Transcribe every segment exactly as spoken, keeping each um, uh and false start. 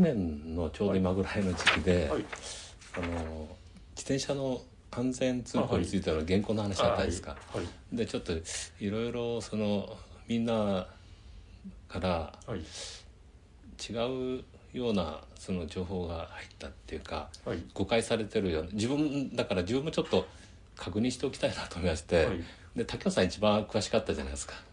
ねんのちょうど今ぐらいの時期で、 はい、 あの自転車の安全通行についての原稿の話あったんですか、 はいはい、 でちょっといろいろそのみんなからはい、 違うようなその情報が入ったっていうか、 はい、 誤解されてるような、自分だから自分もちょっと確認しておきたいなと思いまして、 はい、 で竹雄さん一番詳しかったじゃないですか。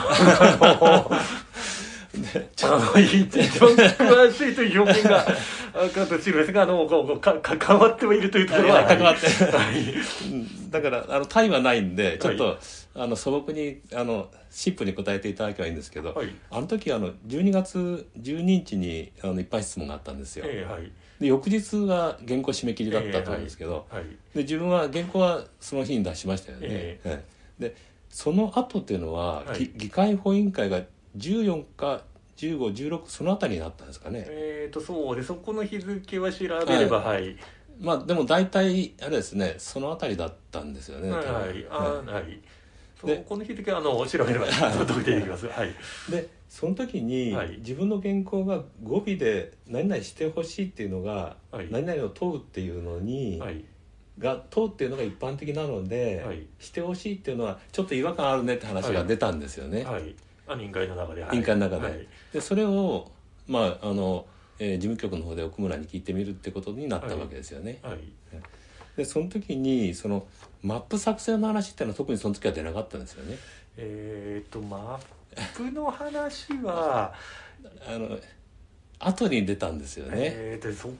であの一番詳しいという表現が形ですが、あのこうか関わってはいるというところは関わって、 はい、 だからあの単位はないんでちょっと、 はい、 あの素朴にあのシンプルに答えていただけばいいんですけど、 はい、 あの時あのじゅうにがつじゅうににちにあの一般質問があったんですよ、 えーはい、 で翌日が原稿締め切りだったと思うんですけど、 えーはいはい、 で自分は原稿はその日に出しましたよね、 えええ、でその後っていうのは、 はい、 議会法委員会がじゅうよっかじゅうご、じゅうろくそのあたりになったんですかね。 えーとそうでそこの日付は調べれば、はい、はい、 まあでも大体あれですね、そのあたりだったんですよね。 はい、 多分あはい、そでこの日付はあの調べれば特定できます。はい。 でその時に、 はい、 自分の原稿が語尾で何々してほしいっていうのが、 はい、 何々を問うっていうのに、 はい、 が問うっていうのが一般的なので、 はい、 してほしいっていうのはちょっと違和感あるねって話が出たんですよね、 はい、あ委員会の中で、はい、 委員会の中で、 はい、 でそれをまああの、えー、事務局の方で奥村に聞いてみるってことになったわけですよね、 はい、 でその時にそのマップ作成の話っていうのは特にその時は出なかったんですよね。 えーとマップの話はあの後に出たんですよね。 えーとそ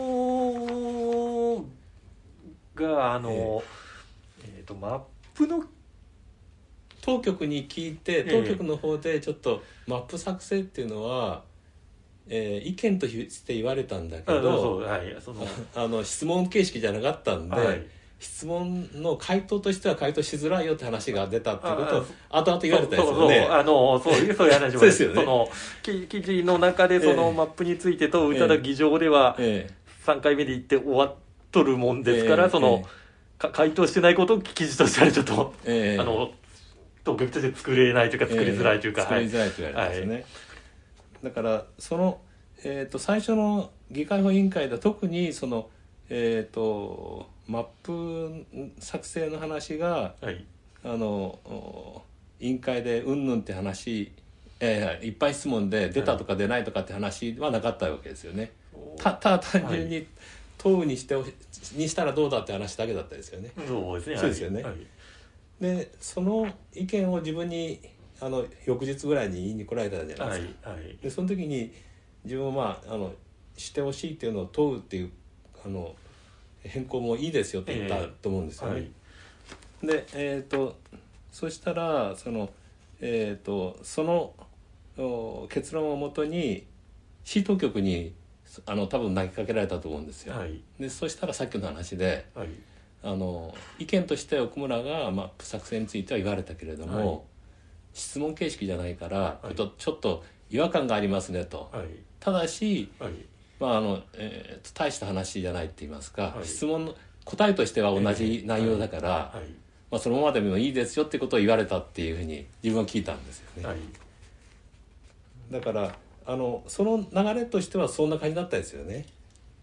こがあの、えー、えーとマップの当局に聞いて、当局の方でちょっとマップ作成っていうのは、えー、意見として言われたんだけど、 あそうそう、はい、そのあの質問形式じゃなかったんで、はい、質問の回答としては回答しづらいよって話が出たっていうことを後々言われたんですよね。そうそうあのそういうそういう話もそうですよね。 その記事の中でそのマップについて問うただ議場ではさんかいめで言って終わっとるもんですから、えー、その、えー、回答してないことを記事としてはちょっと、えー、あの当局として作れないというか作りづらいというか、 えー、作りづらいと言われたんですよね、はい、だからその、えー、と最初の議会法委員会では特にその、えー、とマップ作成の話が、はい、あの委員会でうんぬんって話、えー、いっぱい質問で出たとか出ないとかって話はなかったわけですよね、はい、たただ単純に問うにしてにしたらどうだって話だけだったですよね。 そうですね。 そうですよね、はい、でその意見を自分にあの翌日ぐらいに言いに来られたじゃないですか、はいはい、でその時に自分は、まあ、あのしてほしいっていうのを問うっていうあの変更もいいですよって言ったと思うんですよね、えーはい、で、えーと、そしたらその、えーと、その結論をもとに市当局にあの多分投げかけられたと思うんですよ、はい、でそしたらさっきの話で、はい、あの意見として奥村がマップ作成については言われたけれども、はい、質問形式じゃないから、はい、ちょっと、ちょっと違和感がありますねと、はい、ただし、はい、まああのえー、大した話じゃないって言いますか、はい、質問の答えとしては同じ内容だから、はいはい、まあ、そのままでもいいですよってことを言われたっていうふうに自分は聞いたんですよね、はい、だからあのその流れとしてはそんな感じだったですよね。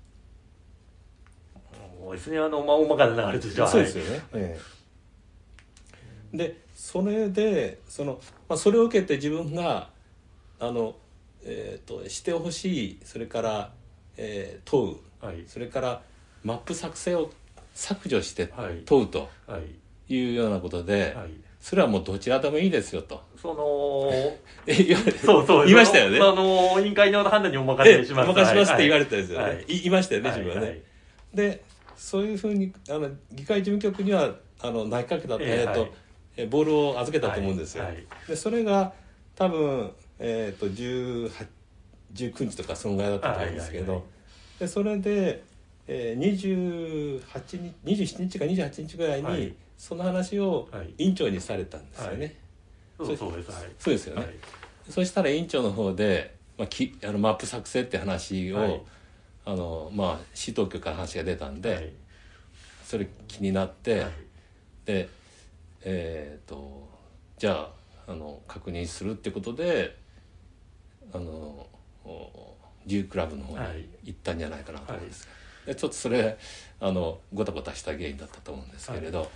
そうですね、あの、まあ、大まかな流れとしてはそうですよね、はい、ええ、でそれでその、まあ、それを受けて自分があの、えー、としてほしい、それから、えー、問う、はい、それからマップ作成を削除して問うというようなことで、はいはい、それはもうどちらでもいいですよとそのそうそう言いましたよね。 あの委員会の判断にお任せします、 お任せしますって言われたんですよね、はい、言いましたよね、 はい、 自分はね、はい、でそういうふうにあの議会事務局にはあの投げかけたって、えーとはい、ボールを預けたと思うんですよ、はいはい、でそれが多分、えー、とじゅうくにちとかそのぐらいだったと思うんですけど、はいはいはい、でそれで、えー、にじゅうはちにちにじゅうしちにちかにじゅうはちにちぐらいにその話を委員長にされたんですよね、 はいはい、そうそうです、はい、 そうですよね、はい、そしたら委員長の方で、まあ、きあのマップ作成って話を、はい、あのまあ、市当局から話が出たんで、はい、それ気になって、はい、で、えー、とじゃあ、あの確認するってことであの自由クラブの方に行ったんじゃないかなと思うんですが、はい、でちょっとそれあのごたごたした原因だったと思うんですけれど、はい、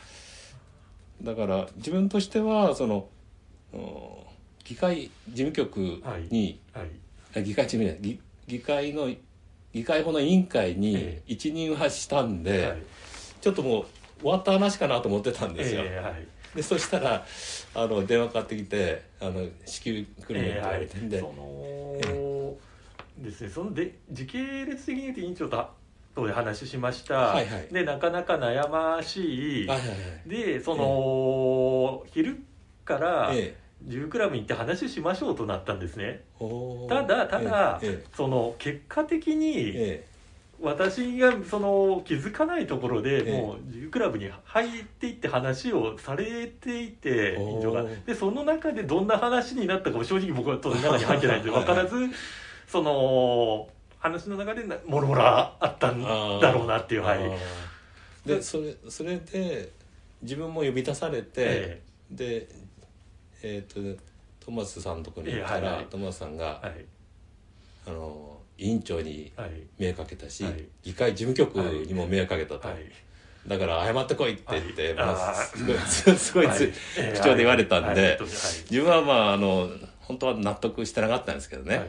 だから自分としてはその議会事務局に、はいはい、議会事務局、議会の議会法の委員会に一任発したんで、はい、ちょっともう終わった話かなと思ってたんですよ、えーはい、でそしたらあの電話かかってきてあの至急来るよって言われてんで、えーはい、その、 えー、ですねそので時系列的に言うと委員長ととで話しました、はいはい、でなかなか悩ましい、はいはいはい、でその、えー、昼から、えー自由クラブに行って話しましょうとなったんですね。ただただ、ええ、その結果的に、え、私がその気づかないところで、もう自由クラブに入っていって話をされていて、委員長がでその中でどんな話になったかも正直僕は当然中に入ってないんで分からずはい、その話の中でもろもろあったんだろうなっていう。はい、 でそれそれで自分も呼び出されて、ええ、でえー、とトマスさんのところに行ったら、えーはいはい、トマスさんが、はい、あの委員長に迷惑かけたし、はい、議会事務局にも迷惑かけたと、はい、だから謝ってこいって言って、はいまあ、すごいすごい、はい、口調で言われたんで、はいはい、自分はまああの本当は納得してなかったんですけどね、はい、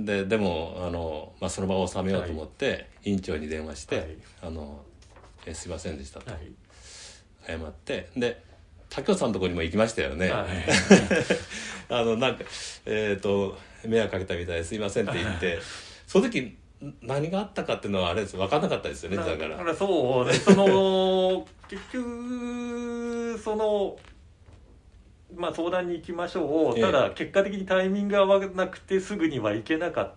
で, でもあの、まあ、その場を収めようと思って、はい、委員長に電話して、はい、あのえすいませんでしたと、はい、謝ってで竹雄さんのところにも行きましたよね、はい、あのなんかえっ、ー、と迷惑かけたみたいですいませんって言ってその時何があったかっていうのはあれです分からなかったですよね。だからだからそうねその結局そのまあ相談に行きましょう、ええ、ただ結果的にタイミングが合わなくてすぐには行けなかった、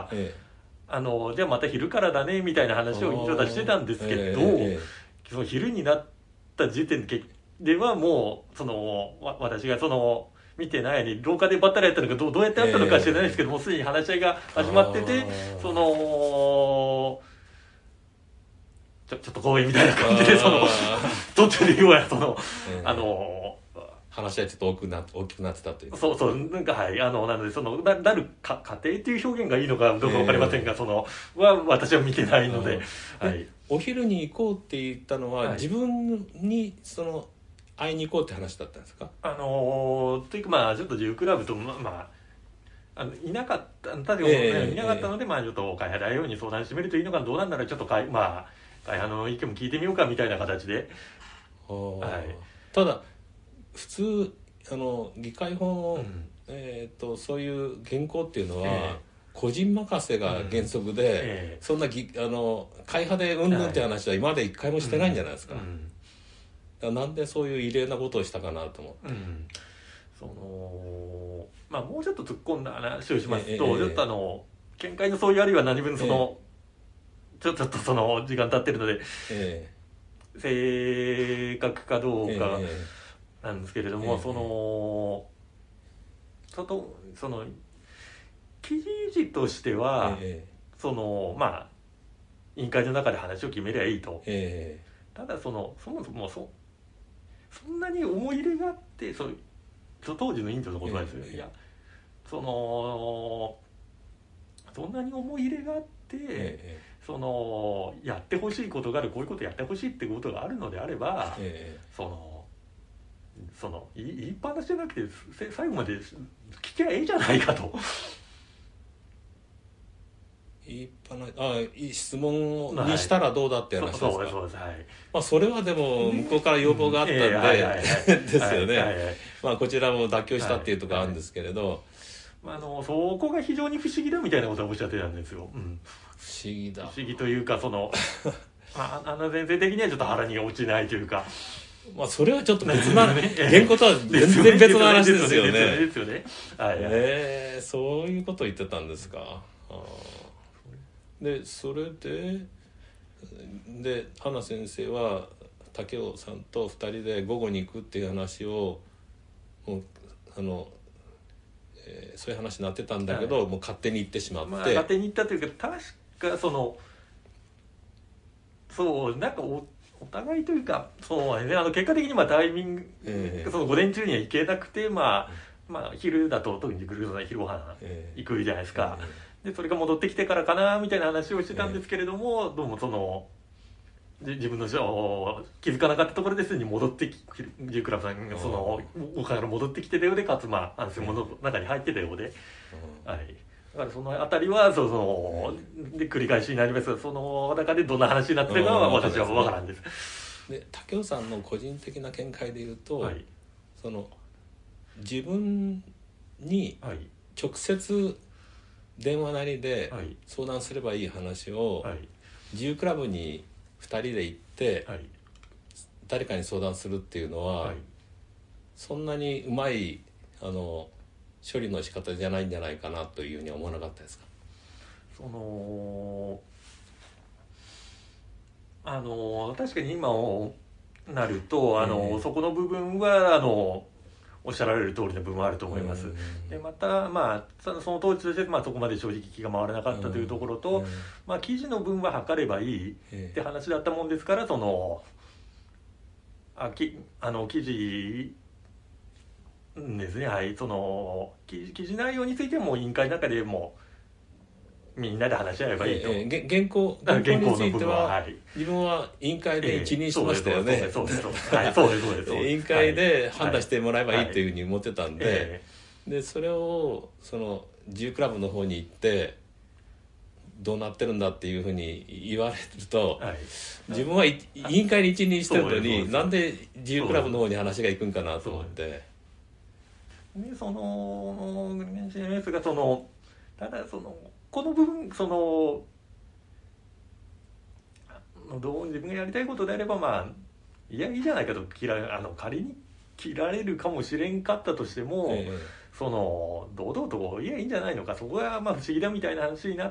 ええ、あのじゃあまた昼からだねみたいな話を委員長たちしてたんですけど、ええ、その昼になった時点でではもうその私がその見てないに廊下でばったりやったのか ど, どうやってやったのか知らないですけども、えー、すでに話し合いが始まっててそのちょ, ちょっと公園みたいな感じでその撮ってるようやその、えー、あの話し合いちょっと大きく な, 大きくなってたという。 そうそうなんかはいあのなのでその な, なるか家庭っていう表現がいいのかどうか分かりませんが、えー、そのは私は見てないので、はい、 お昼に行こうって言ったのは、はい、自分にその会いに行こうって話だったんですか？ あのー、というかまあちょっと自由クラブとまあ、まあ、あのいなかった例えば、ねえー、いなかったので、えー、まあちょっと会派代表に相談してみるといいのかどうなんならちょっと会まあ会派の意見も聞いてみようかみたいな形で、 はい、ただ普通あの議会法の、うん、えー、とそういう原稿っていうのは、えー、個人任せが原則で、うんえー、そんなぎあの会派でうんぬんって話は今まで一回もしてないんじゃないですか。うんうんなんでそういう異例なことをしたかなと思って、うん、 そのまあもうちょっと突っ込んだ話をしますと、えー、ちょっとあの見解の相違あるいは何分その、えー、ちょ, ちょっとその時間経ってるので、えー、正確かどうかなんですけれども、えー、そのちょっとその記事としては、えー、そのまあ委員会の中で話を決めりゃいいと、えー、ただそのそもそもそそんなに思い入れがあってそう当時の委員長の言葉ですよ、えー、いやそのそんなに思い入れがあって、えー、そのやってほしいことがあるこういうことやってほしいってことがあるのであれば、えー、そのその言いっぱなしじゃなくて最後まで聞きゃええじゃないかと。 言いっぱなあ質問にしたらどうだって話ですか。 そうですそうです、はい。 まあそれはでも向こうから要望があったんでですよね。まあこちらも妥協したっていうところあるんですけれど、 まああのそこが非常に不思議だみたいなことをおっしゃってたんですよ。うん、 不思議だ。 不思議というかそのまああの先生的にはちょっと腹に落ちないというか。 まあそれはちょっと別な原稿とは全然別の話ですよね。 ですよね。はい。 えー、そういうことを言ってたんですか。あでそれでで花先生は竹雄さんとふたりで午後に行くっていう話をもうあの、えー、そういう話になってたんだけど、はい、もう勝手に行ってしまって、まあ、 勝手に行ったというか確かそのそうなんか お, お互いというかそう、ね、あの結果的にまあタイミング、えー、その午前中には行けなくてまあ、まあ、昼だと特にグループの昼ご飯行くじゃないですか。えーえーでそれが戻ってきてからかなみたいな話をしてたんですけれども、えー、どうもその自分の気づかなかったところですでに戻ってきてジュークラブさんがその岡から戻ってきてたようで、かつまあ安心の中に入ってたようで、はい、だからそのあたりはそので繰り返しになりますが、その中でどんな話になってるかは私は分からんです。 で武雄さんの個人的な見解でいうと、 はい、 その自分に直接電話なりで相談すればいい話を、はい、自由クラブにふたりで行って、はい、誰かに相談するっていうのは、はい、そんなにうまいあの処理の仕方じゃないんじゃないかなというふうには思わなかったですか？ そのあの確かに今なるとあの、えー、そこの部分はあのおっしゃられる通りの部分はあると思います。でまた、まあ、その当時として、まあ、そこまで正直気が回らなかったというところと、まあ、記事の分は測ればいいって話だったもんですから、そのあきあの記事ですね、はい、その記事内容についても委員会の中でもみんなで話し合えばいいと、 えー、原稿原稿については、はい、自分は委員会で一任しましたよね。 そうですそうですそうですそうですそうです委員会で判断してもらえばいいというふうに思ってたんで、はいはい、でそれをその自由クラブの方に行ってどうなってるんだっていうふうに言われると、はい、自分は委員会に一任してるのになんで自由クラブの方に話が行くんかなと思って、 でその エスエヌエス がそのただそのこの部分そのどう自分がやりたいことであればまあいやいいじゃないかと切らあの仮に切られるかもしれんかったとしても、ええ、その堂々といやいいんじゃないのか、そこがまあ不思議だみたいな話になって、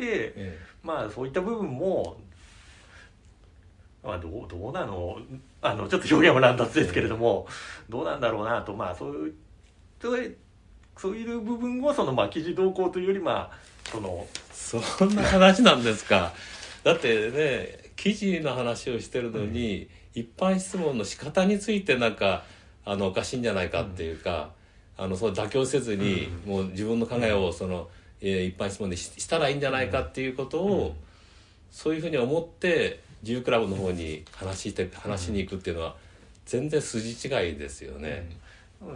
ええ、まあそういった部分も、まあ、どうどうなのあのちょっと表現は乱雑ですけれども、え、どうなんだろうなと、まあそういうそういう部分をそのまあ記事動向というよりまあそのそんな話なんですか。だってね記事の話をしてるのに、うん、一般質問の仕方についてなんかあのおかしいんじゃないかっていうか、うん、あのそう妥協せずに、うん、もう自分の考えをその、えー、一般質問で し, したらいいんじゃないかっていうことを、うん、そういうふうに思って自由クラブの方に話して話しに行くっていうのは全然筋違いですよね。 うん、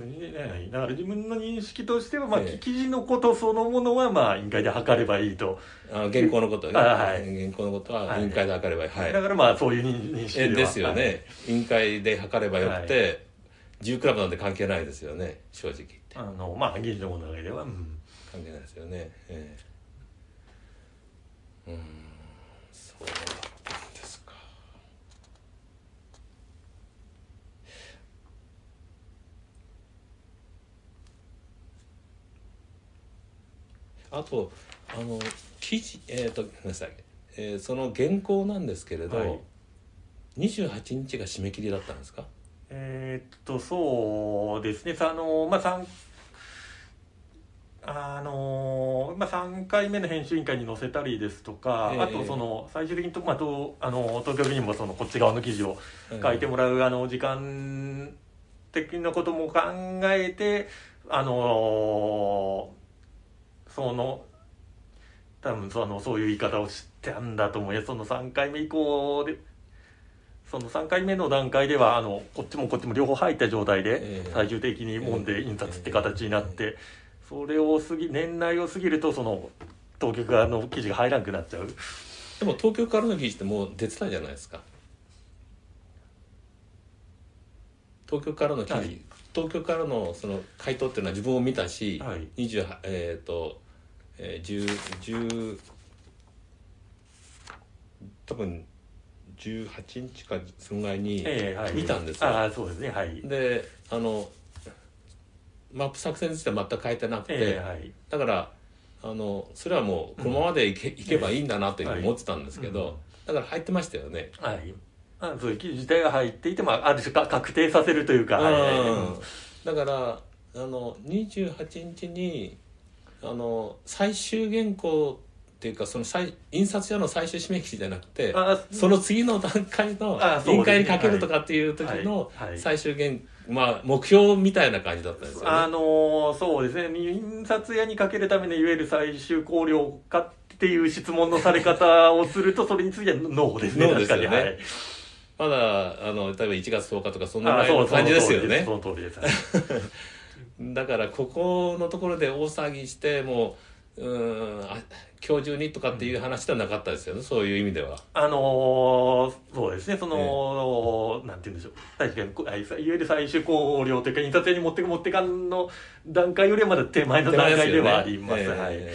だから自分の認識としては、まあええ、記事のことそのものはまあ委員会で測ればいいと、 あ原稿のことね、はい、原稿のことは委員会で測ればいい、はい、 だからまあそういう認識ではですよね、はい、委員会で測ればよくて、はい、自由クラブなんて関係ないですよね、正直言って。 あのまあ議事の問題では、うん、 関係ないですよね、ええ、うんそうなんですか。あとあの記事えっ、ー、とごめんなさい、えー、その原稿なんですけれど、はい、にじゅうはちにちが締め切りだったんですか？ えー、っとそうですね、あのまあさんあのまあ、さんかいめの編集委員会に載せたりですとか、えー、あとその最終的にと、まあ、とあの東京にもそのこっち側の記事を書いてもらう、えー、あの時間的なことも考えてあのその多分そのそういう言い方をしたんだと思うよ。そのさんかいめ以降でそのさんかいめの段階ではあのこっちもこっちも両方入った状態で最終的にもんで印刷って形になって、それを過ぎ年内を過ぎるとその当局側の記事が入らなくなっちゃう。 でも当局からの記事ってもう出てたじゃないですか。当局からの記事、はい、当局からのその回答っていうのは自分を見たし、はい、にじゅうえっ、ー、と、えー、じゅう、じゅう多分じゅうはちにちかそのぐらいに見たんですよ、 えーはい、あそうですね、はい、 であのマップ作戦については全く変えてなくて、えーはい、だからあのそれはもうこのままでい け,、うん、いけばいいんだなというふうに思ってたんですけど、はい、だから入ってましたよね、 はい、あそういう記事自体が入っていて、まあ、ある種か確定させるというか、うん、 だからあのにじゅうはちにちにあの最終原稿っていうかその最印刷所の最終締め切りじゃなくてその次の段階の委員会にかけるとかっていう時の最終原まあ目標みたいな感じだったんですよね。 あのー、そうですね印刷屋にかけるためのいわゆる最終考慮かっていう質問のされ方をするとそれについてはノーですね。 ノーですよね。はい、まだあの例えばいちがつとおかとかそんなぐらいの感じですよね。 その通りです。 だからここのところで大騒ぎしてもううんあ今日中にとかっていう話ではなかったですよね、そういう意味では。 あのー、そうですねその、えー、なんて言うんでしょう確かにいわゆる最終考慮というか印刷屋に持ってく持ってかんの段階よりはまだ手前の段階ではあります。はい。わかり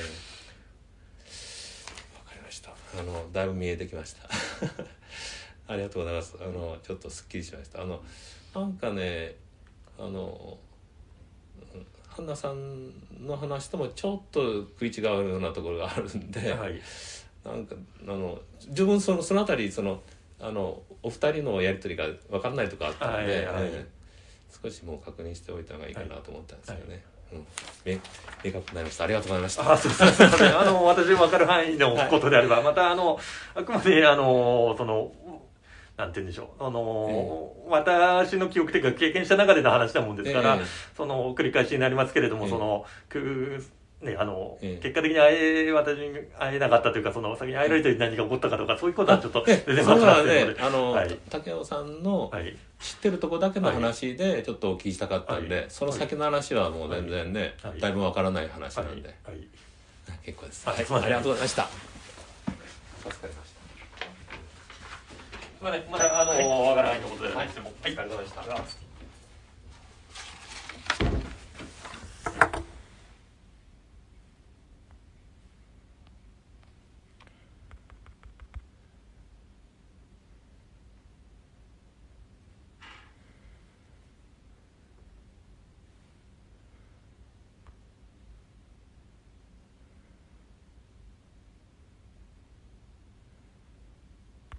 ました。あのだいぶ見えてきましたありがとうございます。あのちょっとすっきりしました。あのなんかねあのハンナさんの話ともちょっと食い違うようなところがあるんで、はい、なんかあの自分そのそのあたりそのあのお二人のやり取りが分からないとかあったんで、はいはい、えー、少しもう確認しておいた方がいいかなと思ったんですよね。はい、うん、明確になりました。ありがとうございました。 あ、そうですね。あの私分かる範囲のことであれば、はい、またあのあくまであのその。なんて言うんでしょう、あのーえー、私の記憶というか経験した中での話なもんですから、えー、その繰り返しになりますけれども、えー、そのくねあの、えー、結果的に会え私に会えなかったというかその先に会えられたり何が起こったかとかそういうことはちょっと全然分からないので、 あの、はい、竹雄さんの知ってるとこだけの話でちょっとお聞きしたかったんで、はい、その先の話はもう全然ね、はい、だいぶ分からない話なんで、はいはい、結構です。はい、ありがとうございました。助かりました。 まあね、まだあの、はい、わからないということで、はい、お疲れ様でした。